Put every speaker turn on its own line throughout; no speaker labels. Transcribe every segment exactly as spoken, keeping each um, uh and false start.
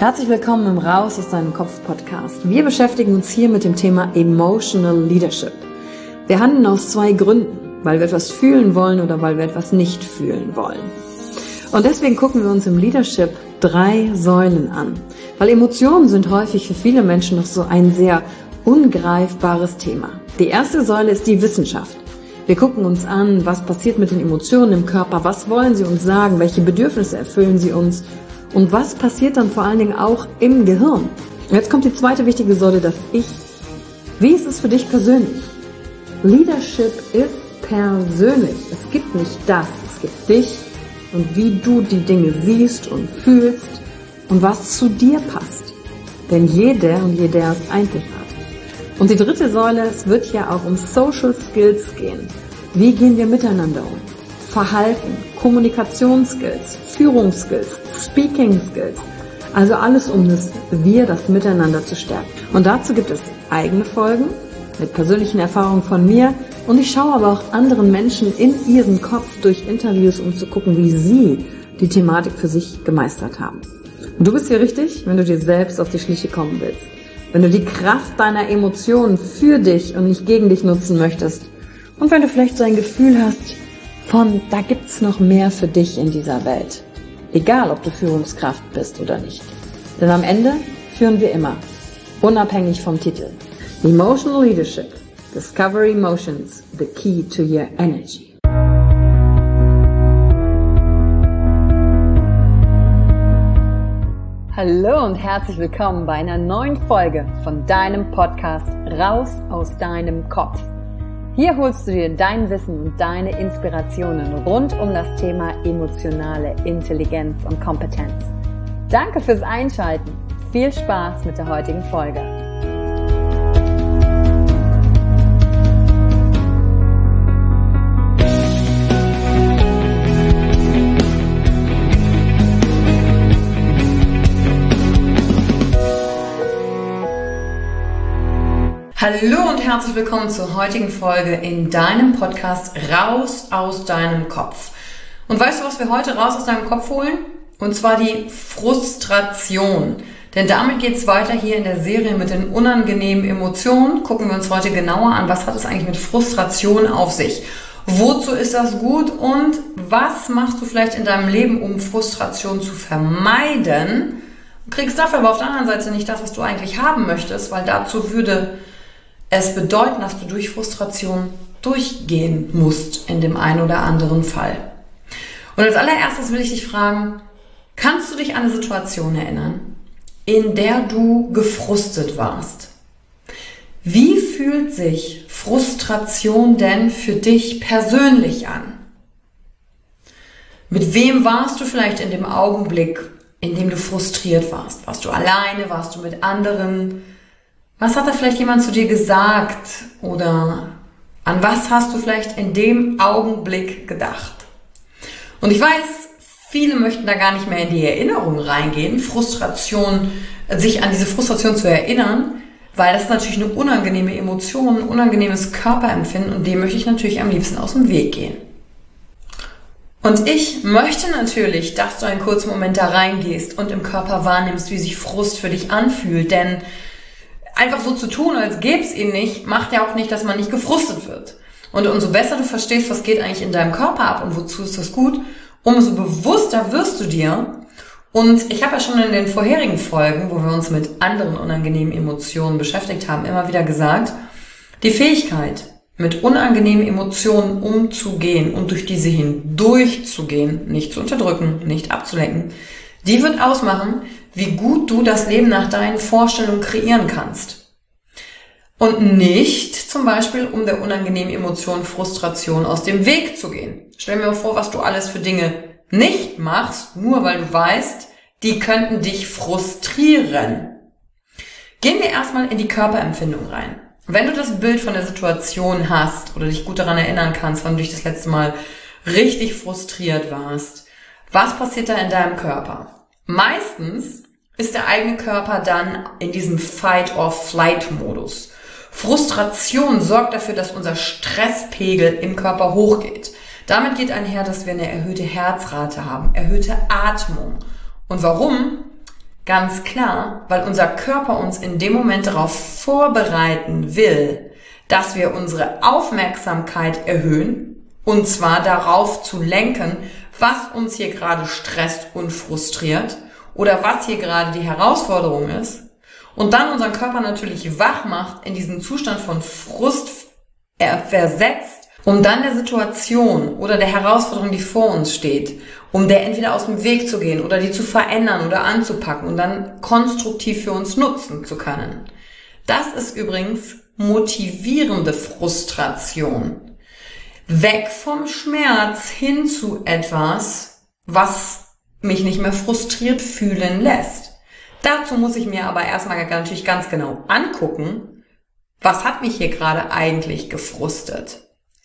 Herzlich willkommen im Raus aus deinem Kopf Podcast. Wir beschäftigen uns hier mit dem Thema Emotional Leadership. Wir handeln aus zwei Gründen, weil wir etwas fühlen wollen oder weil wir etwas nicht fühlen wollen. Und deswegen gucken wir uns im Leadership drei Säulen an, weil Emotionen sind häufig für viele Menschen noch so ein sehr ungreifbares Thema. Die erste Säule ist die Wissenschaft. Wir gucken uns an, was passiert mit den Emotionen im Körper, was wollen sie uns sagen, welche Bedürfnisse erfüllen sie uns und was passiert dann vor allen Dingen auch im Gehirn. Und jetzt kommt die zweite wichtige Säule, das Ich. Wie ist es für dich persönlich? Leadership ist persönlich. Es gibt nicht das, es gibt dich und wie du die Dinge siehst und fühlst und was zu dir passt. Denn jeder und jeder ist einzigartig. Und die dritte Säule, es wird ja auch um Social Skills gehen. Wie gehen wir miteinander um? Verhalten, Kommunikationsskills, Führungsskills, Speaking Skills. Also alles, um das Wir, das Miteinander zu stärken. Und dazu gibt es eigene Folgen mit persönlichen Erfahrungen von mir. Und ich schaue aber auch anderen Menschen in ihren Kopf durch Interviews, um zu gucken, wie sie die Thematik für sich gemeistert haben. Und du bist hier richtig, wenn du dir selbst auf die Schliche kommen willst. Wenn du die Kraft deiner Emotionen für dich und nicht gegen dich nutzen möchtest. Und wenn du vielleicht so ein Gefühl hast von, da gibt's noch mehr für dich in dieser Welt. Egal, ob du Führungskraft bist oder nicht. Denn am Ende führen wir immer, unabhängig vom Titel. Emotional Leadership. Discover Emotions, the key to your energy. Hallo und herzlich willkommen bei einer neuen Folge von deinem Podcast Raus aus deinem Kopf. Hier holst du dir dein Wissen und deine Inspirationen rund um das Thema emotionale Intelligenz und Kompetenz. Danke fürs Einschalten. Viel Spaß mit der heutigen Folge. Hallo und herzlich willkommen zur heutigen Folge in deinem Podcast Raus aus deinem Kopf. Und weißt du, was wir heute raus aus deinem Kopf holen? Und zwar die Frustration. Denn damit geht es weiter hier in der Serie mit den unangenehmen Emotionen. Gucken wir uns heute genauer an, was hat es eigentlich mit Frustration auf sich? Wozu ist das gut und was machst du vielleicht in deinem Leben, um Frustration zu vermeiden? Du kriegst dafür aber auf der anderen Seite nicht das, was du eigentlich haben möchtest, weil dazu würde es bedeuten, dass du durch Frustration durchgehen musst in dem einen oder anderen Fall. Und als allererstes will ich dich fragen, kannst du dich an eine Situation erinnern, in der du gefrustet warst? Wie fühlt sich Frustration denn für dich persönlich an? Mit wem warst du vielleicht in dem Augenblick, in dem du frustriert warst? Warst du alleine? Warst du mit anderen? Was hat da vielleicht jemand zu dir gesagt oder an was hast du vielleicht in dem Augenblick gedacht? Und ich weiß, viele möchten da gar nicht mehr in die Erinnerung reingehen, Frustration, sich an diese Frustration zu erinnern, weil das ist natürlich eine unangenehme Emotion, ein unangenehmes Körperempfinden und dem möchte ich natürlich am liebsten aus dem Weg gehen. Und ich möchte natürlich, dass du einen kurzen Moment da reingehst und im Körper wahrnimmst, wie sich Frust für dich anfühlt, denn einfach so zu tun, als gäbe es ihn nicht, macht ja auch nicht, dass man nicht gefrustet wird. Und umso besser du verstehst, was geht eigentlich in deinem Körper ab und wozu ist das gut, umso bewusster wirst du dir. Und ich habe ja schon in den vorherigen Folgen, wo wir uns mit anderen unangenehmen Emotionen beschäftigt haben, immer wieder gesagt, die Fähigkeit, mit unangenehmen Emotionen umzugehen und durch diese hindurchzugehen, nicht zu unterdrücken, nicht abzulenken, die wird ausmachen, wie gut du das Leben nach deinen Vorstellungen kreieren kannst. Und nicht zum Beispiel, um der unangenehmen Emotion Frustration aus dem Weg zu gehen. Stell mir mal vor, was du alles für Dinge nicht machst, nur weil du weißt, die könnten dich frustrieren. Gehen wir erstmal in die Körperempfindung rein. Wenn du das Bild von der Situation hast oder dich gut daran erinnern kannst, wann du dich das letzte Mal richtig frustriert warst, was passiert da in deinem Körper? Meistens ist der eigene Körper dann in diesem Fight-or-Flight-Modus. Frustration sorgt dafür, dass unser Stresspegel im Körper hochgeht. Damit geht einher, dass wir eine erhöhte Herzrate haben, erhöhte Atmung. Und warum? Ganz klar, weil unser Körper uns in dem Moment darauf vorbereiten will, dass wir unsere Aufmerksamkeit erhöhen, und zwar darauf zu lenken, was uns hier gerade stresst und frustriert oder was hier gerade die Herausforderung ist, und dann unseren Körper natürlich wach macht, in diesen Zustand von Frust versetzt, um dann der Situation oder der Herausforderung, die vor uns steht, um der entweder aus dem Weg zu gehen oder die zu verändern oder anzupacken und dann konstruktiv für uns nutzen zu können. Das ist übrigens motivierende Frustration. Weg vom Schmerz hin zu etwas, was mich nicht mehr frustriert fühlen lässt. Dazu muss ich mir aber erstmal natürlich ganz genau angucken, was hat mich hier gerade eigentlich gefrustet.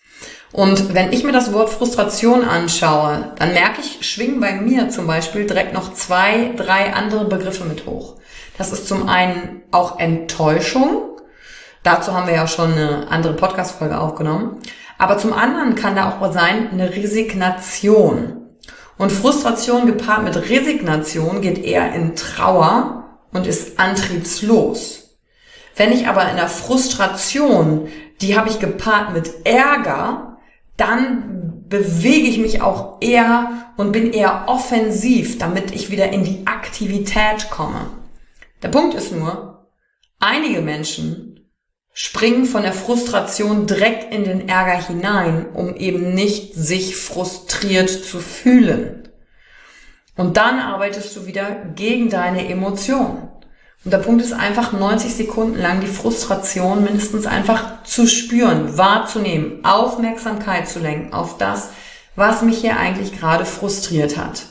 Und wenn ich mir das Wort Frustration anschaue, dann merke ich, schwingen bei mir zum Beispiel direkt noch zwei, drei andere Begriffe mit hoch. Das ist zum einen auch Enttäuschung. Dazu haben wir ja schon eine andere Podcast-Folge aufgenommen. Aber zum anderen kann da auch sein eine Resignation. Und Frustration gepaart mit Resignation geht eher in Trauer und ist antriebslos. Wenn ich aber in der Frustration, die habe ich gepaart mit Ärger, dann bewege ich mich auch eher und bin eher offensiv, damit ich wieder in die Aktivität komme. Der Punkt ist nur, einige Menschen springen von der Frustration direkt in den Ärger hinein, um eben nicht sich frustriert zu fühlen. Und dann arbeitest du wieder gegen deine Emotionen. Und der Punkt ist einfach, neunzig Sekunden lang die Frustration mindestens einfach zu spüren, wahrzunehmen, Aufmerksamkeit zu lenken auf das, was mich hier eigentlich gerade frustriert hat.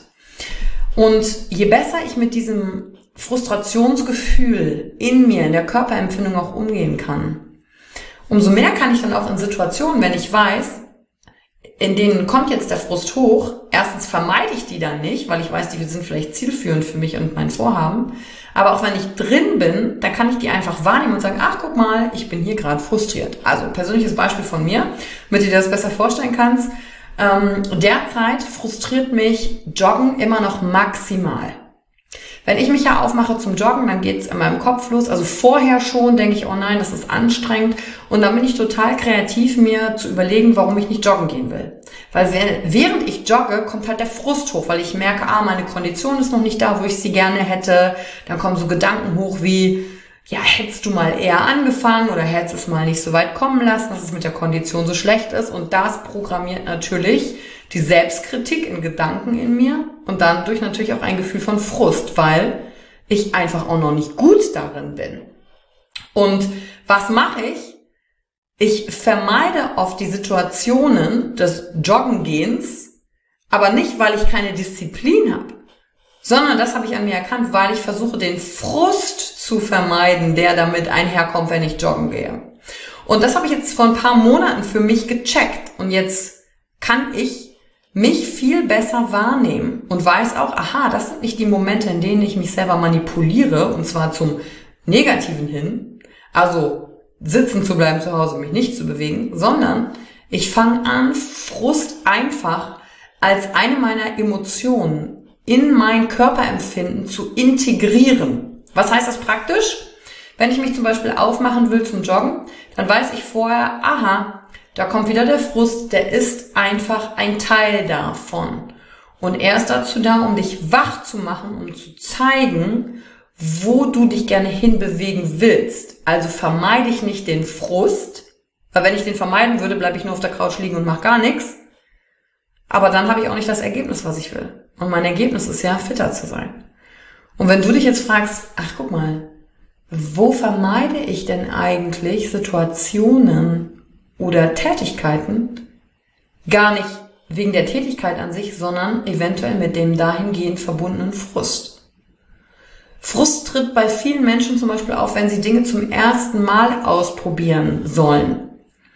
Und je besser ich mit diesem Frustrationsgefühl in mir, in der Körperempfindung auch umgehen kann, umso mehr kann ich dann auch in Situationen, wenn ich weiß, in denen kommt jetzt der Frust hoch, erstens vermeide ich die dann nicht, weil ich weiß, die sind vielleicht zielführend für mich und mein Vorhaben, aber auch wenn ich drin bin, dann kann ich die einfach wahrnehmen und sagen, ach, guck mal, ich bin hier gerade frustriert. Also persönliches Beispiel von mir, damit du dir das besser vorstellen kannst. Ähm, derzeit frustriert mich Joggen immer noch maximal. Wenn ich mich ja aufmache zum Joggen, dann geht's in meinem Kopf los. Also vorher schon denke ich, oh nein, das ist anstrengend. Und dann bin ich total kreativ, mir zu überlegen, warum ich nicht joggen gehen will. Weil während ich jogge, kommt halt der Frust hoch, weil ich merke, ah, meine Kondition ist noch nicht da, wo ich sie gerne hätte. Dann kommen so Gedanken hoch wie, ja, hättest du mal eher angefangen oder hättest es mal nicht so weit kommen lassen, dass es mit der Kondition so schlecht ist. Und das programmiert natürlich die Selbstkritik in Gedanken in mir und dann durch natürlich auch ein Gefühl von Frust, weil ich einfach auch noch nicht gut darin bin. Und was mache ich? Ich vermeide oft die Situationen des Joggengehens, aber nicht, weil ich keine Disziplin habe, sondern das habe ich an mir erkannt, weil ich versuche, den Frust zu vermeiden, der damit einherkommt, wenn ich joggen gehe. Und das habe ich jetzt vor ein paar Monaten für mich gecheckt und jetzt kann ich mich viel besser wahrnehmen und weiß auch, aha, das sind nicht die Momente, in denen ich mich selber manipuliere, und zwar zum Negativen hin, also sitzen zu bleiben zu Hause, mich nicht zu bewegen, sondern ich fange an, Frust einfach als eine meiner Emotionen in mein Körperempfinden zu integrieren. Was heißt das praktisch? Wenn ich mich zum Beispiel aufmachen will zum Joggen, dann weiß ich vorher, aha, da kommt wieder der Frust, der ist einfach ein Teil davon. Und er ist dazu da, um dich wach zu machen, um zu zeigen, wo du dich gerne hinbewegen willst. Also vermeide ich nicht den Frust, weil wenn ich den vermeiden würde, bleibe ich nur auf der Couch liegen und mache gar nichts. Aber dann habe ich auch nicht das Ergebnis, was ich will. Und mein Ergebnis ist ja, fitter zu sein. Und wenn du dich jetzt fragst, ach guck mal, wo vermeide ich denn eigentlich Situationen oder Tätigkeiten, gar nicht wegen der Tätigkeit an sich, sondern eventuell mit dem dahingehend verbundenen Frust. Frust tritt bei vielen Menschen zum Beispiel auf, wenn sie Dinge zum ersten Mal ausprobieren sollen.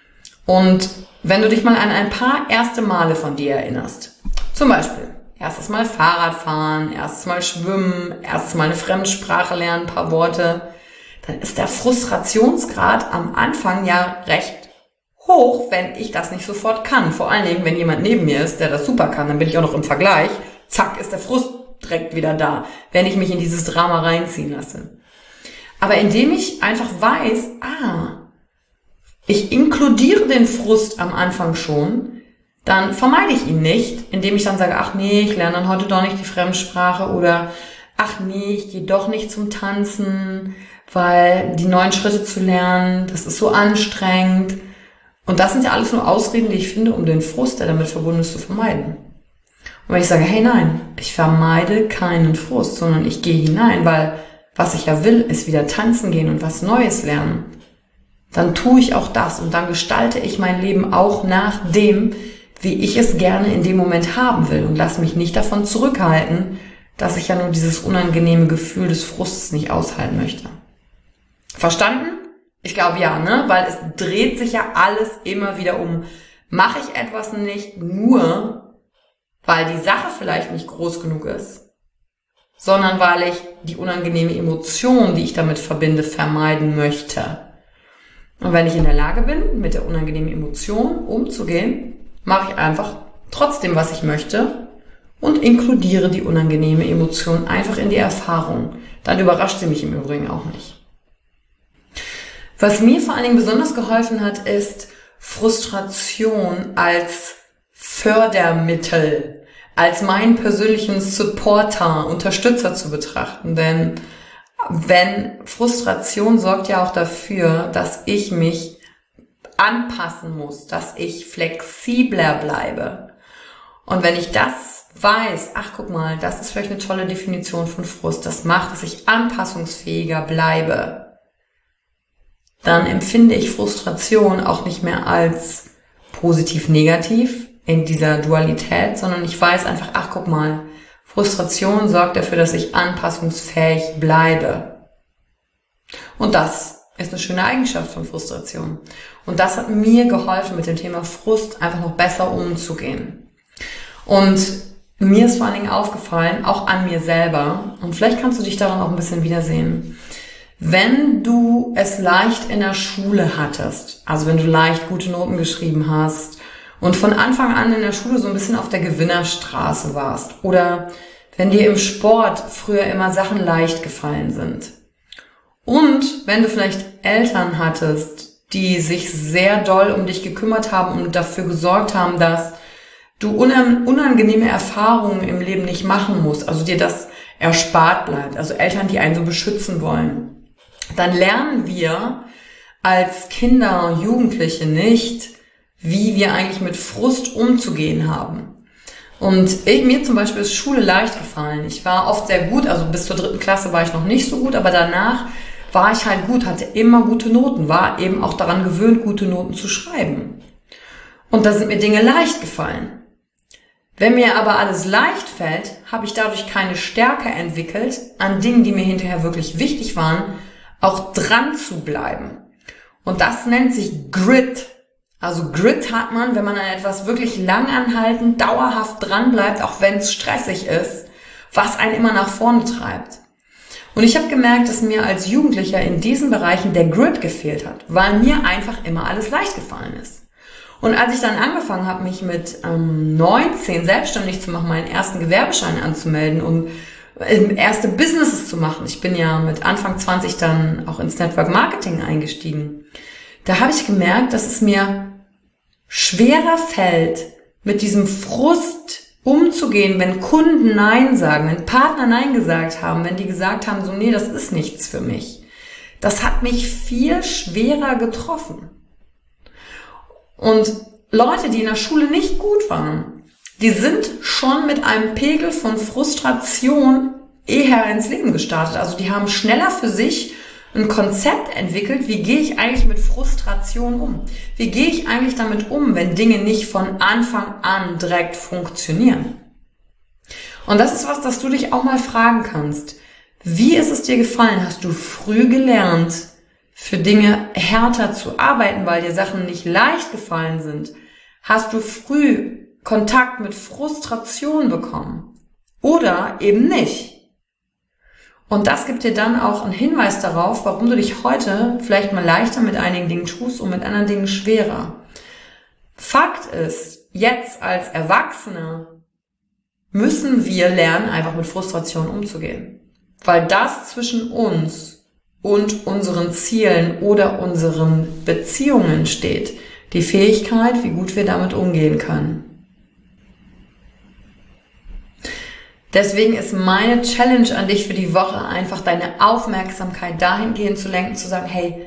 Und wenn du dich mal an ein paar erste Male von dir erinnerst, zum Beispiel erstes Mal Fahrrad fahren, erstes Mal schwimmen, erstes Mal eine Fremdsprache lernen, ein paar Worte, dann ist der Frustrationsgrad am Anfang ja recht hoch, wenn ich das nicht sofort kann. Vor allen Dingen, wenn jemand neben mir ist, der das super kann, dann bin ich auch noch im Vergleich. Zack, ist der Frust direkt wieder da, wenn ich mich in dieses Drama reinziehen lasse. Aber indem ich einfach weiß, ah, ich inkludiere den Frust am Anfang schon, dann vermeide ich ihn nicht, indem ich dann sage, ach nee, ich lerne dann heute doch nicht die Fremdsprache oder ach nee, ich gehe doch nicht zum Tanzen, weil die neuen Schritte zu lernen, das ist so anstrengend. Und das sind ja alles nur Ausreden, die ich finde, um den Frust, der damit verbunden ist, zu vermeiden. Und wenn ich sage, hey nein, ich vermeide keinen Frust, sondern ich gehe hinein, weil was ich ja will, ist wieder tanzen gehen und was Neues lernen, dann tue ich auch das und dann gestalte ich mein Leben auch nach dem, wie ich es gerne in dem Moment haben will und lasse mich nicht davon zurückhalten, dass ich ja nur dieses unangenehme Gefühl des Frustes nicht aushalten möchte. Verstanden? Ich glaube ja, ne? Weil es dreht sich ja alles immer wieder um. Mache ich etwas nicht nur, weil die Sache vielleicht nicht groß genug ist, sondern weil ich die unangenehme Emotion, die ich damit verbinde, vermeiden möchte. Und wenn ich in der Lage bin, mit der unangenehmen Emotion umzugehen, mache ich einfach trotzdem, was ich möchte und inkludiere die unangenehme Emotion einfach in die Erfahrung. Dann überrascht sie mich im Übrigen auch nicht. Was mir vor allen Dingen besonders geholfen hat, ist Frustration als Fördermittel, als meinen persönlichen Supporter, Unterstützer zu betrachten. Denn wenn Frustration sorgt ja auch dafür, dass ich mich anpassen muss, dass ich flexibler bleibe. Und wenn ich das weiß, ach guck mal, das ist vielleicht eine tolle Definition von Frust, das macht, dass ich anpassungsfähiger bleibe, dann empfinde ich Frustration auch nicht mehr als positiv-negativ in dieser Dualität, sondern ich weiß einfach, ach guck mal, Frustration sorgt dafür, dass ich anpassungsfähig bleibe. Und das ist eine schöne Eigenschaft von Frustration. Und das hat mir geholfen, mit dem Thema Frust einfach noch besser umzugehen. Und mir ist vor allen Dingen aufgefallen, auch an mir selber, und vielleicht kannst du dich daran auch ein bisschen wiedersehen, wenn du es leicht in der Schule hattest, also wenn du leicht gute Noten geschrieben hast und von Anfang an in der Schule so ein bisschen auf der Gewinnerstraße warst oder wenn dir im Sport früher immer Sachen leicht gefallen sind und wenn du vielleicht Eltern hattest, die sich sehr doll um dich gekümmert haben und dafür gesorgt haben, dass du unangenehme Erfahrungen im Leben nicht machen musst, also dir das erspart bleibt, also Eltern, die einen so beschützen wollen, dann lernen wir als Kinder und Jugendliche nicht, wie wir eigentlich mit Frust umzugehen haben. Und ich, mir zum Beispiel ist Schule leicht gefallen. Ich war oft sehr gut, also bis zur dritten Klasse war ich noch nicht so gut, aber danach war ich halt gut, hatte immer gute Noten, war eben auch daran gewöhnt, gute Noten zu schreiben. Und da sind mir Dinge leicht gefallen. Wenn mir aber alles leicht fällt, habe ich dadurch keine Stärke entwickelt, an Dingen, die mir hinterher wirklich wichtig waren, auch dran zu bleiben. Und das nennt sich Grit. Also Grit hat man, wenn man an etwas wirklich langanhaltend, dauerhaft dran bleibt, auch wenn es stressig ist, was einen immer nach vorne treibt. Und ich habe gemerkt, dass mir als Jugendlicher in diesen Bereichen der Grit gefehlt hat, weil mir einfach immer alles leicht gefallen ist. Und als ich dann angefangen habe, mich mit ähm, neunzehn selbstständig zu machen, meinen ersten Gewerbeschein anzumelden und ähm, erste Businesses zu machen, ich bin ja mit Anfang zwanzig dann auch ins Network Marketing eingestiegen, da habe ich gemerkt, dass es mir schwerer fällt, mit diesem Frust umzugehen, wenn Kunden Nein sagen, wenn Partner Nein gesagt haben, wenn die gesagt haben, so nee, das ist nichts für mich. Das hat mich viel schwerer getroffen. Und Leute, die in der Schule nicht gut waren, die sind schon mit einem Pegel von Frustration eher ins Leben gestartet. Also die haben schneller für sich ein Konzept entwickelt, wie gehe ich eigentlich mit Frustration um? Wie gehe ich eigentlich damit um, wenn Dinge nicht von Anfang an direkt funktionieren? Und das ist was, das du dich auch mal fragen kannst. Wie ist es dir gefallen? Hast du früh gelernt, für Dinge härter zu arbeiten, weil dir Sachen nicht leicht gefallen sind? Hast du früh Kontakt mit Frustration bekommen? Oder eben nicht? Und das gibt dir dann auch einen Hinweis darauf, warum du dich heute vielleicht mal leichter mit einigen Dingen tust und mit anderen Dingen schwerer. Fakt ist, jetzt als Erwachsene müssen wir lernen, einfach mit Frustration umzugehen. Weil das zwischen uns und unseren Zielen oder unseren Beziehungen steht. Die Fähigkeit, wie gut wir damit umgehen können. Deswegen ist meine Challenge an dich für die Woche einfach deine Aufmerksamkeit dahingehend zu lenken, zu sagen, hey,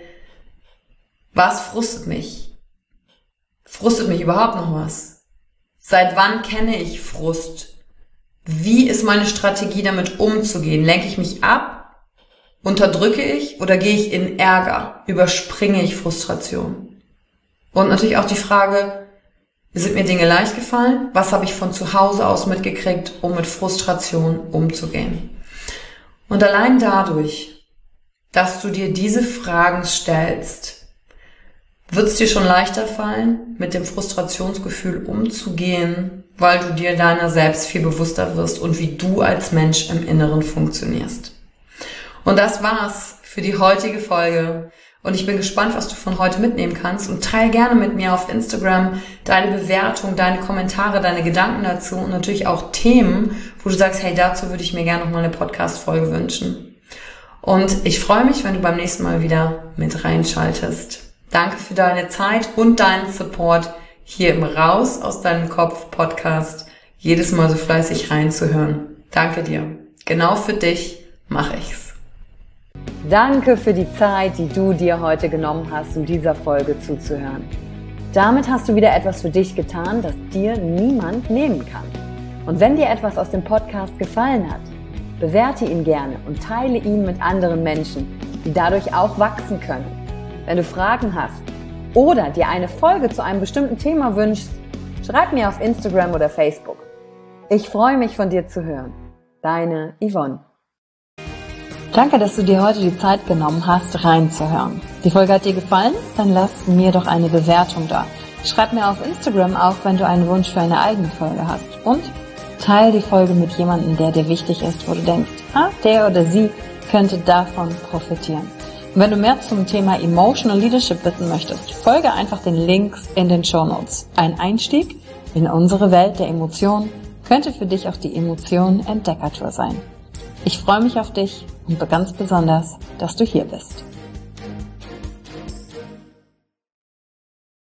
was frustet mich? Frustet mich überhaupt noch was? Seit wann kenne ich Frust? Wie ist meine Strategie, damit umzugehen? Lenke ich mich ab? Unterdrücke ich? Oder gehe ich in Ärger? Überspringe ich Frustration? Und natürlich auch die Frage, sind mir Dinge leicht gefallen? Was habe ich von zu Hause aus mitgekriegt, um mit Frustration umzugehen? Und allein dadurch, dass du dir diese Fragen stellst, wird es dir schon leichter fallen, mit dem Frustrationsgefühl umzugehen, weil du dir deiner selbst viel bewusster wirst und wie du als Mensch im Inneren funktionierst. Und das war's für die heutige Folge. Und ich bin gespannt, was du von heute mitnehmen kannst, und teile gerne mit mir auf Instagram deine Bewertung, deine Kommentare, deine Gedanken dazu und natürlich auch Themen, wo du sagst, hey, dazu würde ich mir gerne noch mal eine Podcast-Folge wünschen. Und ich freue mich, wenn du beim nächsten Mal wieder mit reinschaltest. Danke für deine Zeit und deinen Support hier im Raus aus deinem Kopf Podcast, jedes Mal so fleißig reinzuhören. Danke dir. Genau für dich mache ich's.
Danke für die Zeit, die du dir heute genommen hast, um dieser Folge zuzuhören. Damit hast du wieder etwas für dich getan, das dir niemand nehmen kann. Und wenn dir etwas aus dem Podcast gefallen hat, bewerte ihn gerne und teile ihn mit anderen Menschen, die dadurch auch wachsen können. Wenn du Fragen hast oder dir eine Folge zu einem bestimmten Thema wünschst, schreib mir auf Instagram oder Facebook. Ich freue mich, von dir zu hören. Deine Yvonne. Danke, dass du dir heute die Zeit genommen hast, reinzuhören. Die Folge hat dir gefallen? Dann lass mir doch eine Bewertung da. Schreib mir auf Instagram auch, wenn du einen Wunsch für eine eigene Folge hast. Und teile die Folge mit jemandem, der dir wichtig ist, wo du denkst, ah, der oder sie könnte davon profitieren. Und wenn du mehr zum Thema Emotional Leadership wissen möchtest, folge einfach den Links in den Shownotes. Ein Einstieg in unsere Welt der Emotionen könnte für dich auch die Emotionen-Entdeckertour sein. Ich freue mich auf dich und ganz besonders, dass du hier bist.